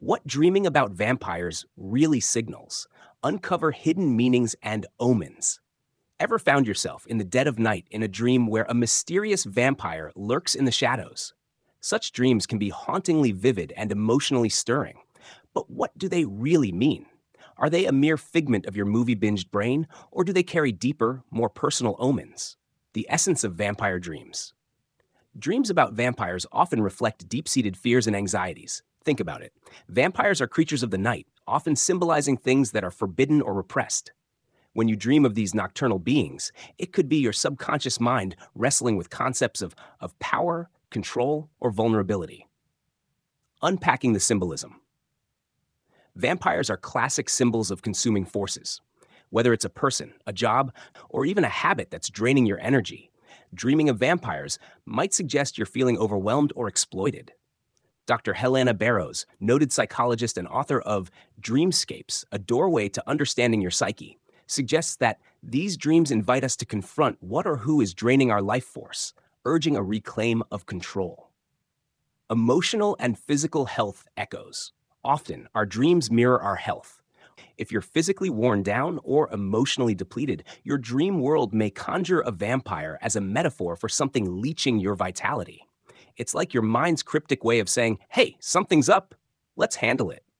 What dreaming about vampires really signals. Uncover hidden meanings and omens. Ever found yourself in the dead of night in a dream where a mysterious vampire lurks in the shadows? Such dreams can be hauntingly vivid and emotionally stirring. But what do they really mean? Are they a mere figment of your movie binged brain, or do they carry deeper, more personal omens? The essence of vampire dreams. Dreams about vampires often reflect deep seated fears and anxieties. Think about it. Vampires are creatures of the night, often symbolizing things that are forbidden or repressed. When you dream of these nocturnal beings, it could be your subconscious mind wrestling with concepts of power, control, or vulnerability. Unpacking the symbolism. Vampires are classic symbols of consuming forces. Whether it's a person, a job, or even a habit that's draining your energy, dreaming of vampires might suggest you're feeling overwhelmed or exploited. Dr. Helena Barrows, noted psychologist and author of Dreamscapes, A Doorway to Understanding Your Psyche, suggests that these dreams invite us to confront what or who is draining our life force, urging a reclaim of control. Emotional and physical health echoes. Often, our dreams mirror our health. If you're physically worn down or emotionally depleted, your dream world may conjure a vampire as a metaphor for something leeching your vitality. It's like your mind's cryptic way of saying, hey, something's up. Let's handle it.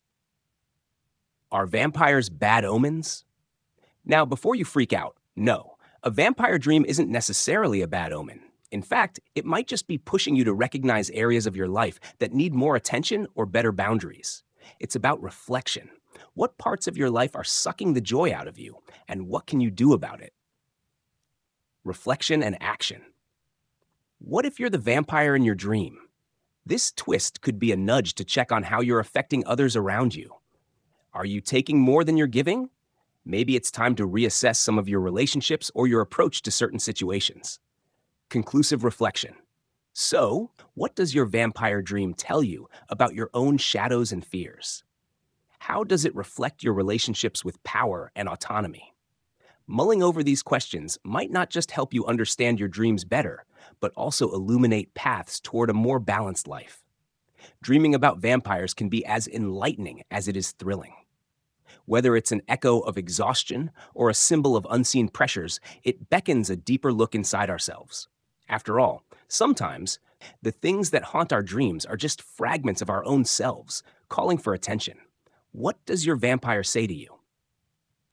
Are vampires bad omens? Now, before you freak out, no, a vampire dream isn't necessarily a bad omen. In fact, it might just be pushing you to recognize areas of your life that need more attention or better boundaries. It's about reflection. What parts of your life are sucking the joy out of you, and what can you do about it? Reflection and action. What if you're the vampire in your dream? This twist could be a nudge to check on how you're affecting others around you. Are you taking more than you're giving? Maybe it's time to reassess some of your relationships or your approach to certain situations. Conclusive reflection. So, what does your vampire dream tell you about your own shadows and fears? How does it reflect your relationships with power and autonomy? Mulling over these questions might not just help you understand your dreams better, but also illuminate paths toward a more balanced life. Dreaming about vampires can be as enlightening as it is thrilling. Whether it's an echo of exhaustion or a symbol of unseen pressures, it beckons a deeper look inside ourselves. After all, sometimes the things that haunt our dreams are just fragments of our own selves, calling for attention. What does your vampire say to you?